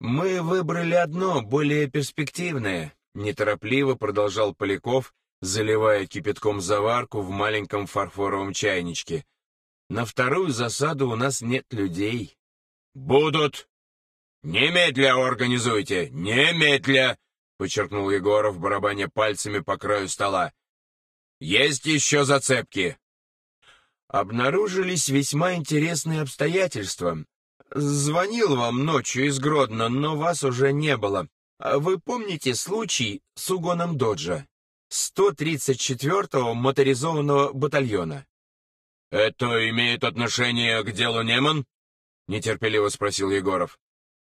Мы выбрали одно, более перспективное, неторопливо продолжал Поляков, заливая кипятком заварку в маленьком фарфоровом чайничке. На вторую засаду у нас нет людей. Будут. Немедля организуйте, немедля, подчеркнул Егоров, барабаня пальцами по краю стола. Есть еще зацепки. Обнаружились весьма интересные обстоятельства. Звонил вам ночью из Гродно, но вас уже не было. Вы помните случай с угоном Доджа? 134-го моторизованного батальона. «Это имеет отношение к делу Неман?» — нетерпеливо спросил Егоров.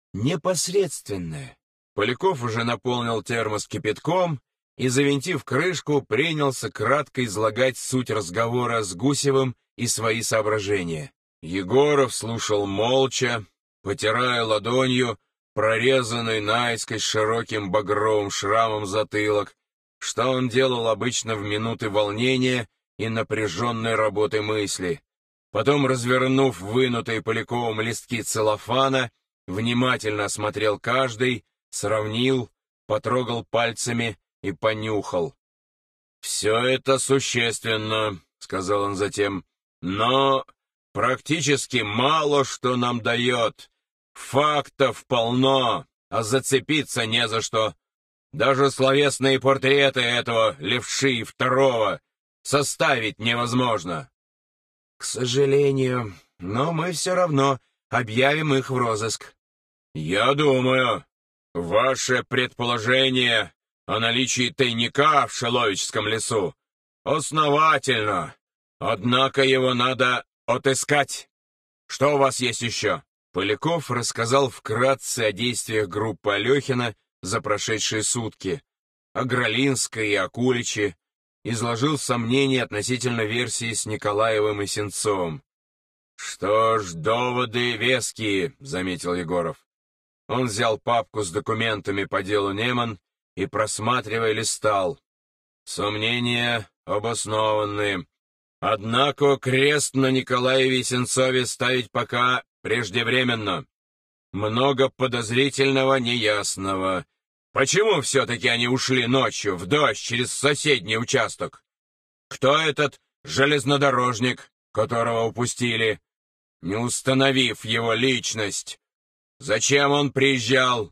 «Непосредственное». Поляков уже наполнил термос кипятком и, завинтив крышку, принялся кратко излагать суть разговора с Гусевым и свои соображения. Егоров слушал молча, потирая ладонью прорезанный наискось широким багровым шрамом затылок, что он делал обычно в минуты волнения и напряженной работы мысли. Потом, развернув вынутые Поляковым листки целлофана, внимательно осмотрел каждый, сравнил, потрогал пальцами и понюхал. «Все это существенно», — сказал он затем, — «но практически мало что нам дает. Фактов полно, а зацепиться не за что. Даже словесные портреты этого левши второго составить невозможно». «К сожалению, но мы все равно объявим их в розыск». «Я думаю, ваше предположение о наличии тайника в Шиловичском лесу основательно, однако его надо отыскать. Что у вас есть еще?» Поляков рассказал вкратце о действиях группы Алехина за прошедшие сутки, о Гролинской и Акуличе, изложил сомнения относительно версии с Николаевым и Сенцовым. «Что ж, доводы веские», — заметил Егоров. Он взял папку с документами по делу Неман и, просматривая, листал. Сомнения обоснованные. Однако крест на Николаеве и Сенцове ставить пока преждевременно. Много подозрительного, неясного. Почему все-таки они ушли ночью в дождь через соседний участок? Кто этот железнодорожник, которого упустили, не установив его личность? Зачем он приезжал?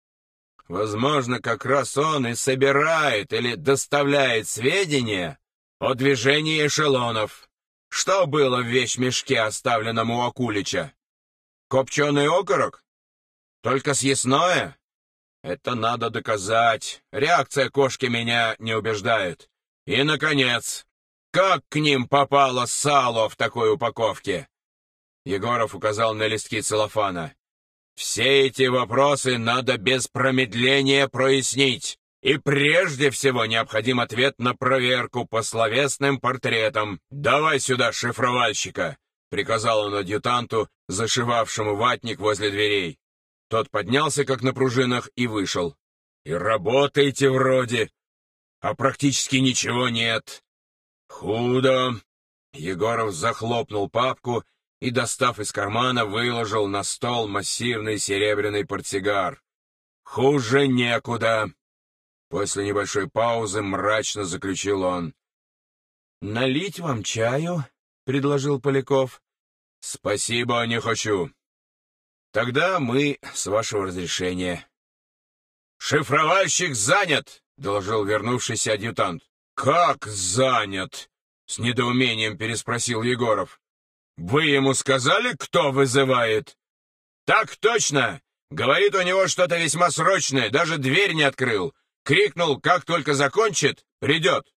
Возможно, как раз он и собирает или доставляет сведения о движении эшелонов. Что было в вещмешке, оставленном у Акулича? Копченый окорок? Только съестное? Это надо доказать. Реакция кошки меня не убеждает. И, наконец, как к ним попало сало в такой упаковке? Егоров указал на листки целлофана. Все эти вопросы надо без промедления прояснить. И прежде всего необходим ответ на проверку по словесным портретам. «Давай сюда шифровальщика», — приказал он адъютанту, зашивавшему ватник возле дверей. Тот поднялся, как на пружинах, и вышел. «И работаете вроде, а практически ничего нет». «Худо». Егоров захлопнул папку и, достав из кармана, выложил на стол массивный серебряный портсигар. «Хуже некуда». После небольшой паузы мрачно заключил он. «Налить вам чаю?» — предложил Поляков. «Спасибо, не хочу. Тогда мы, с вашего разрешения». «Шифровальщик занят!» — доложил вернувшийся адъютант. «Как занят?» — с недоумением переспросил Егоров. «Вы ему сказали, кто вызывает?» «Так точно! Говорит, у него что-то весьма срочное, даже дверь не открыл. Крикнул, как только закончит, придет».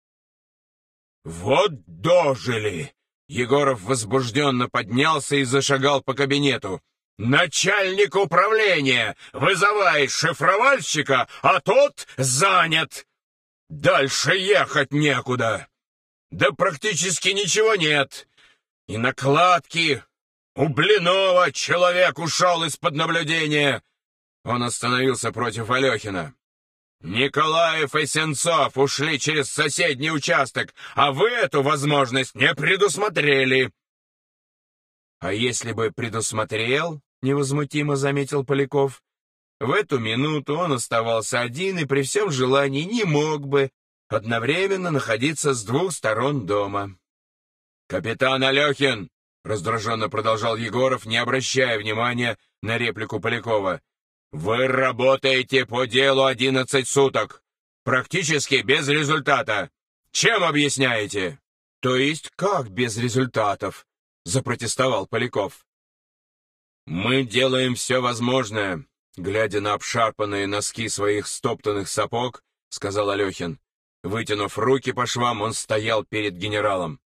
«Вот дожили!» Егоров возбужденно поднялся и зашагал по кабинету. «Начальник управления вызывает шифровальщика, а тот занят. Дальше ехать некуда. Да практически ничего нет. И накладки. У Блинова человек ушел из-под наблюдения». Он остановился против Алехина. «Николаев и Сенцов ушли через соседний участок, а вы эту возможность не предусмотрели». «А если бы предусмотрел, — невозмутимо заметил Поляков, В эту минуту он оставался один и при всем желании не мог бы одновременно находиться с двух сторон дома. «Капитан Алехин!» — раздраженно продолжал Егоров, не обращая внимания на реплику Полякова. «Вы работаете по делу 11 суток, практически без результата. Чем объясняете?» «То есть как без результатов?» — запротестовал Поляков. «Мы делаем все возможное», — глядя на обшарпанные носки своих стоптанных сапог, сказал Алехин. Вытянув руки по швам, он стоял перед генералом.